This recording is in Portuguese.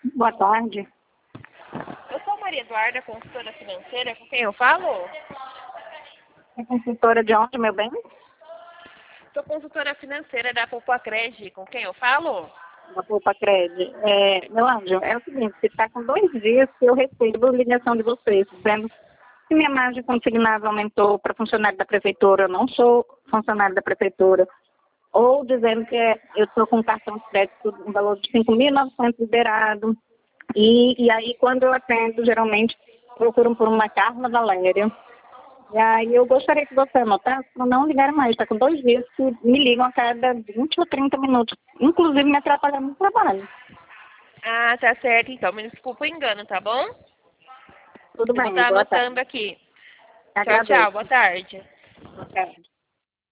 Boa tarde. Eu sou Maria Eduarda, consultora financeira, com quem eu falo? É consultora de onde, meu bem? Sou consultora financeira da Poupa-Cred, com quem eu falo? Da Poupa Cred. Meu anjo, é o seguinte, está com 2 dias que eu recebo ligação de vocês, dizendo que minha margem consignada aumentou para funcionário da prefeitura, eu não sou funcionário da prefeitura, ou dizendo que eu estou com um cartão de crédito no valor de 5.900 liberado, e aí quando eu atendo, geralmente procuram por uma Carla Valéria. E aí eu gostaria que você anotasse para não ligar mais. Está com 2 dias que me ligam a cada 20 ou 30 minutos, inclusive me atrapalhando no trabalho. Ah, tá certo, então. Me desculpa o engano, tá bom? Tudo Eu vou bem, estar boa tarde. anotando aqui. Tchau, Agradeço. tchau. Boa tarde. Boa tarde.